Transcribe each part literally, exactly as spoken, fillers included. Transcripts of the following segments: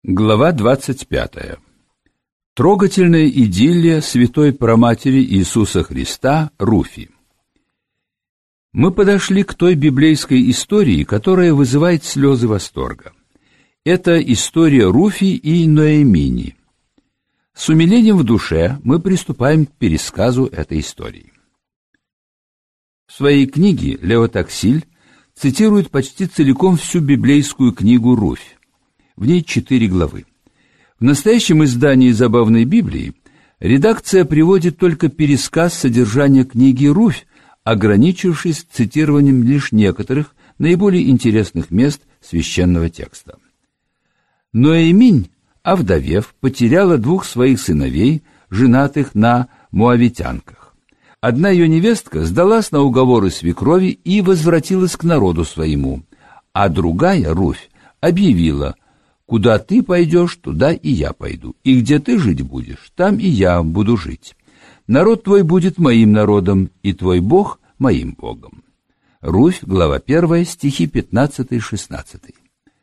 Глава двадцать пятая. Трогательная идиллия святой праматери Иисуса Христа Руфи. Мы подошли к той библейской истории, которая вызывает слезы восторга. Это история Руфи и Ноэмини. С умилением в душе мы приступаем к пересказу этой истории. В своей книге Лео Таксиль цитирует почти целиком всю библейскую книгу Руфь. В ней четыре главы. В настоящем издании «Забавной Библии» редакция приводит только пересказ содержания книги Руфь, ограничившись цитированием лишь некоторых наиболее интересных мест священного текста. Ноэминь, овдовев, потеряла двух своих сыновей, женатых на моавитянках. Одна ее невестка сдалась на уговоры свекрови и возвратилась к народу своему, а другая, Руфь, объявила: «Куда ты пойдешь, туда и я пойду, и где ты жить будешь, там и я буду жить. Народ твой будет моим народом, и твой Бог моим Богом». Руфь, глава первая, стихи пятнадцатый-шестнадцатый.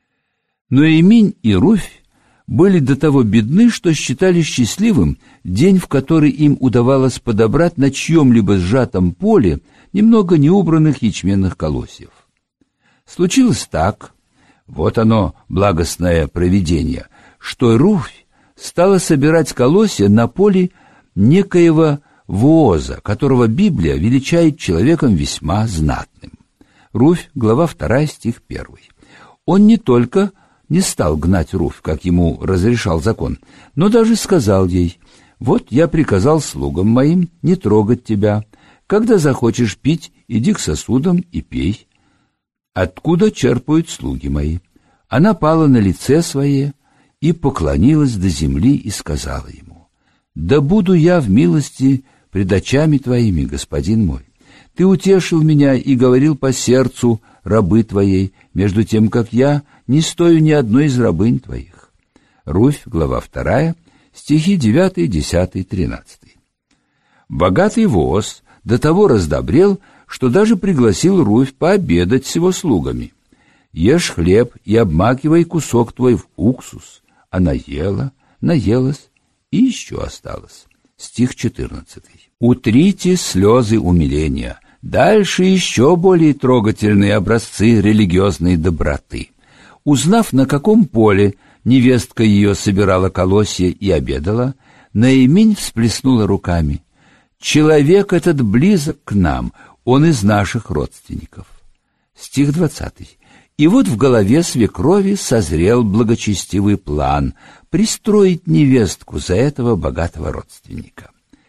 Ноэминь и Руфь были до того бедны, что считали счастливым день, в который им удавалось подобрать на чьем-либо сжатом поле немного неубранных ячменных колосьев. Случилось так, вот оно, благостное провидение, что Руфь стала собирать колосья на поле некоего Вооза, которого Библия величает человеком весьма знатным. Руфь, глава вторая, стих первый. Он не только не стал гнать Руфь, как ему разрешал закон, но даже сказал ей: «Вот я приказал слугам моим не трогать тебя. Когда захочешь пить, иди к сосудам и пей, откуда черпают слуги мои». Она пала на лице свое и поклонилась до земли и сказала ему: «Да буду я в милости пред очами твоими, господин мой. Ты утешил меня и говорил по сердцу рабы твоей, между тем, как я не стою ни одной из рабынь твоих». Руфь, глава вторая, стихи девятый, десятый, тринадцатый. Богатый Вооз до того раздобрел, что даже пригласил Руфь пообедать с его слугами. «Ешь хлеб и обмакивай кусок твой в уксус». Она ела, наелась и еще осталось. Стих четырнадцатый. Утрите слезы умиления. Дальше еще более трогательные образцы религиозной доброты. Узнав, на каком поле невестка ее собирала колосья и обедала, Ноэминь всплеснула руками: «Человек этот близок к нам, он из наших родственников». Стих двадцатый. И вот в голове свекрови созрел благочестивый план пристроить невестку за этого богатого родственника.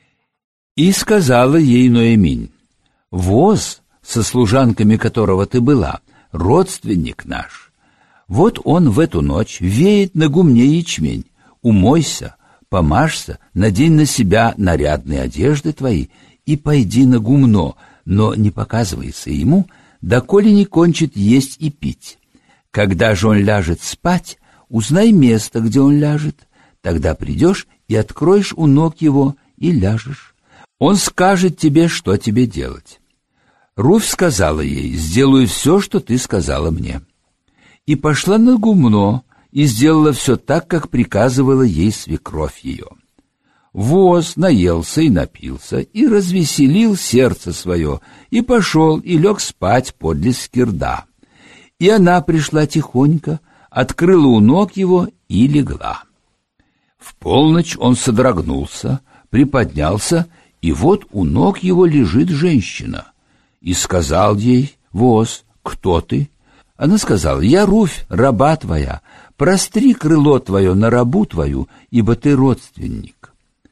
И сказала ей Ноэминь: «Воз, со служанками которого ты была, родственник наш. Вот он в эту ночь веет на гумне ячмень. Умойся, помажься, надень на себя нарядные одежды твои и пойди на гумно, но не показывайся ему, доколе не кончит есть и пить. Когда же он ляжет спать, узнай место, где он ляжет, тогда придешь и откроешь у ног его и ляжешь. Он скажет тебе, что тебе делать». Руфь сказала ей: «Сделаю все, что ты сказала мне». И пошла на гумно и сделала все так, как приказывала ей свекровь ее. Вооз наелся и напился, и развеселил сердце свое, и пошел и лег спать подле скирда. И она пришла тихонько, открыла у ног его и легла. В полночь он содрогнулся, приподнялся, и вот у ног его лежит женщина. И сказал ей Вооз: «Кто ты?» Она сказала: «Я Руфь, раба твоя, простри крыло твое на рабу твою, ибо ты родственник».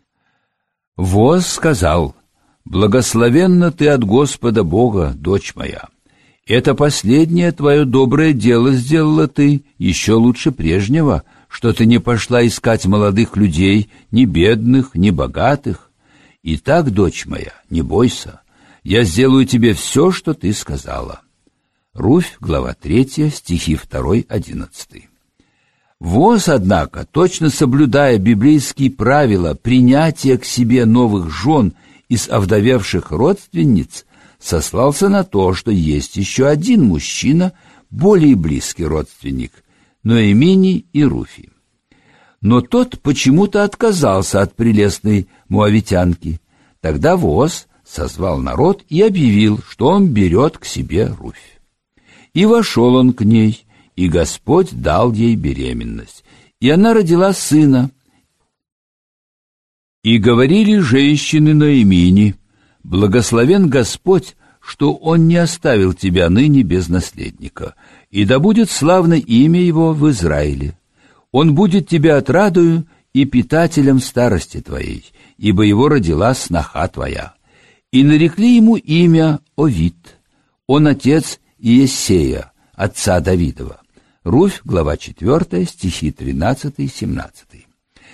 Вооз сказал: «Благословенна ты от Господа Бога, дочь моя. Это последнее твое доброе дело сделала ты, еще лучше прежнего, что ты не пошла искать молодых людей, ни бедных, ни богатых. Итак, дочь моя, не бойся, я сделаю тебе все, что ты сказала». Руфь, глава третья, стихи второй, одиннадцатый. Вооз, однако, точно соблюдая библейские правила принятия к себе новых жен из овдовевших родственниц, сослался на то, что есть еще один мужчина, более близкий родственник, Ноэмини и Руфи. Но тот почему-то отказался от прелестной моавитянки. Тогда Вооз созвал народ и объявил, что он берет к себе Руфь. И вошел он к ней, и Господь дал ей беременность, и она родила сына. И говорили женщины Ноэмии: «Благословен Господь, что Он не оставил тебя ныне без наследника, и да будет славно имя Его в Израиле. Он будет тебе отрадою и питателем старости твоей, ибо его родила сноха твоя». И нарекли ему имя Овид. Он отец Иессея, отца Давидова. Руфь, глава четвёртая, стихи тринадцатый-семнадцатый.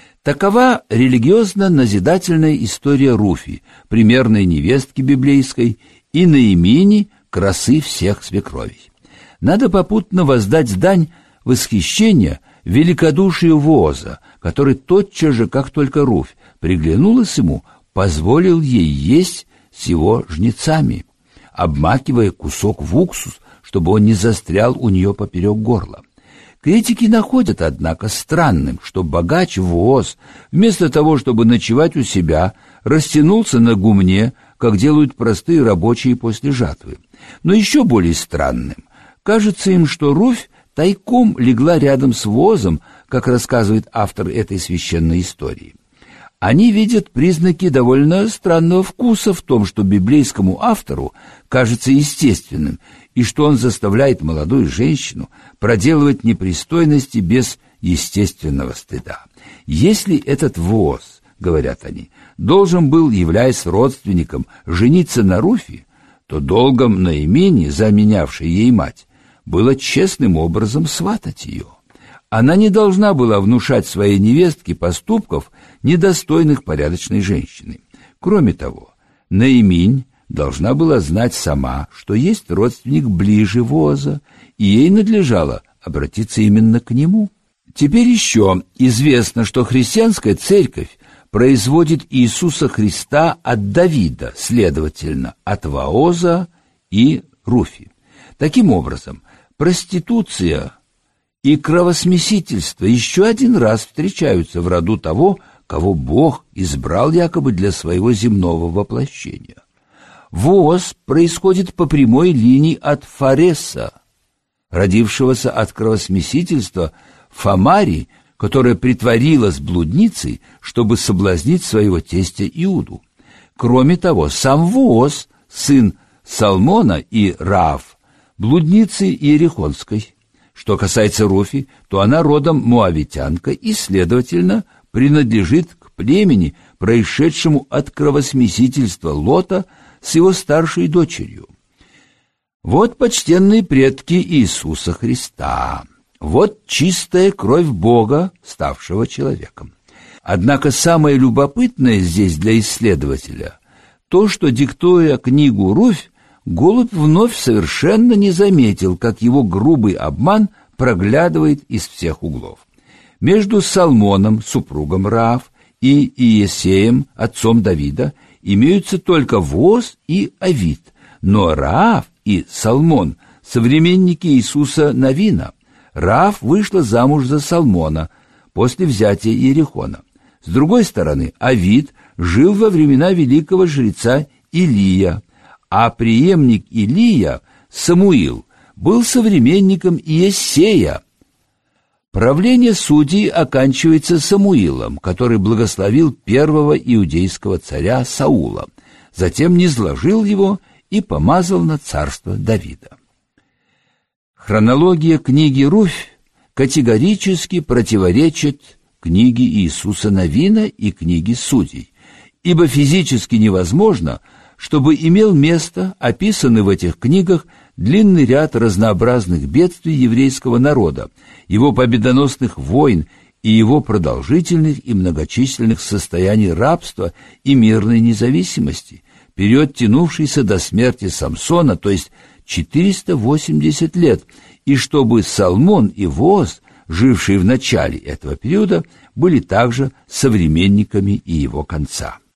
Такова религиозно-назидательная история Руфи, примерной невестки библейской, и Ноэмии, красы всех свекровей. Надо попутно воздать дань восхищения великодушию Вооза, который тотчас же, как только Руфь приглянулась ему, позволил ей есть с его жнецами, обмакивая кусок в уксус, чтобы он не застрял у нее поперек горла. Критики находят, однако, странным, что богач Вооз, вместо того, чтобы ночевать у себя, растянулся на гумне, как делают простые рабочие после жатвы. Но еще более странным кажется им, что Руфь тайком легла рядом с Воозом, как рассказывает автор этой священной истории. Они видят признаки довольно странного вкуса в том, что библейскому автору кажется естественным, и что он заставляет молодую женщину проделывать непристойности без естественного стыда. Если этот Вооз, говорят они, должен был, являясь родственником, жениться на Руфи, то долгом Ноэмии, заменявшей ей мать, было честным образом сватать ее. Она не должна была внушать своей невестке поступков, недостойных порядочной женщины. Кроме того, Ноэминь должна была знать сама, что есть родственник ближе Вооза, и ей надлежало обратиться именно к нему. Теперь еще известно, что христианская церковь производит Иисуса Христа от Давида, следовательно, от Вооза и Руфи. Таким образом, проституция и кровосмесительство еще один раз встречаются в роду того, кого Бог избрал якобы для своего земного воплощения. Вооз происходит по прямой линии от Фареса, родившегося от кровосмесительства Фамари, которая притворилась блудницей, чтобы соблазнить своего тестя Иуду. Кроме того, сам Вооз, сын Салмона и Раав, блудницы Иерихонской. Что касается Руфи, то она родом моавитянка и, следовательно, принадлежит к племени, происшедшему от кровосмесительства Лота с его старшей дочерью. Вот почтенные предки Иисуса Христа. Вот чистая кровь Бога, ставшего человеком. Однако самое любопытное здесь для исследователя то, что, диктуя книгу «Руфь», Голубь вновь совершенно не заметил, как его грубый обман проглядывает из всех углов. Между Салмоном, супругом Раав, и Иессеем, отцом Давида, имеются только Вооз и Овид, но Раав и Салмон – современники Иисуса Навина. Раав вышла замуж за Салмона после взятия Иерихона. С другой стороны, Овид жил во времена великого жреца Илия, а преемник Илия, Самуил, был современником Иессея. Правление судей оканчивается Самуилом, который благословил первого иудейского царя Саула, затем низложил его и помазал на царство Давида. Хронология книги «Руфь» категорически противоречит книге Иисуса Навина и книге Судей, ибо физически невозможно, чтобы имел место описанный в этих книгах длинный ряд разнообразных бедствий еврейского народа, его победоносных войн и его продолжительных и многочисленных состояний рабства и мирной независимости, период, тянувшийся до смерти Самсона, то есть четыреста восемьдесят лет, и чтобы Салмон и Вооз, жившие в начале этого периода, были также современниками и его конца.